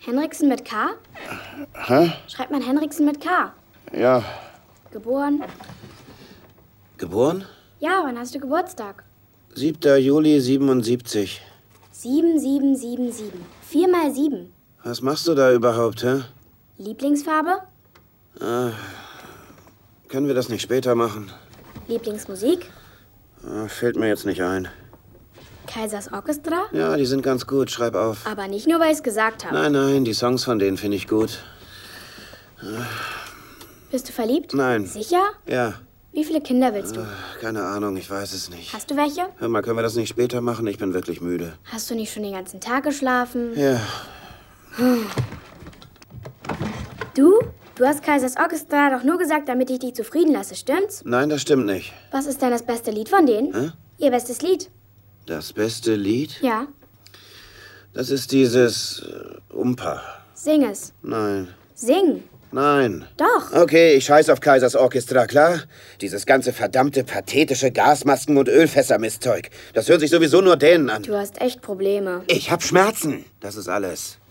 Henriksen mit K? Hä? Schreibt man Henriksen mit K? Ja. Geboren? Geboren? Ja, wann hast du Geburtstag? 7. Juli 77. 7777. 4 mal 7. Was machst du da überhaupt, hä? Lieblingsfarbe? Können wir das nicht später machen? Lieblingsmusik? Fällt mir jetzt nicht ein. Kaisers Orchestra? Ja, die sind ganz gut. Schreib auf. Aber nicht nur, weil ich es gesagt habe. Nein, die Songs von denen finde ich gut. Bist du verliebt? Nein. Sicher? Ja. Wie viele Kinder willst du? Keine Ahnung, ich weiß es nicht. Hast du welche? Hör mal, können wir das nicht später machen? Ich bin wirklich müde. Hast du nicht schon den ganzen Tag geschlafen? Ja. Du? Du hast Kaisers Orchestra doch nur gesagt, damit ich dich zufrieden lasse, stimmt's? Nein, das stimmt nicht. Was ist denn das beste Lied von denen? Hä? Ihr bestes Lied? Das beste Lied? Ja. Das ist dieses Umpa. Sing es. Nein. Sing. Nein. Doch. Okay, ich scheiß auf Kaisers Orchestra, klar? Dieses ganze verdammte, pathetische Gasmasken- und Ölfässer-Mistzeug. Das hört sich sowieso nur denen an. Du hast echt Probleme. Ich hab Schmerzen. Das ist alles.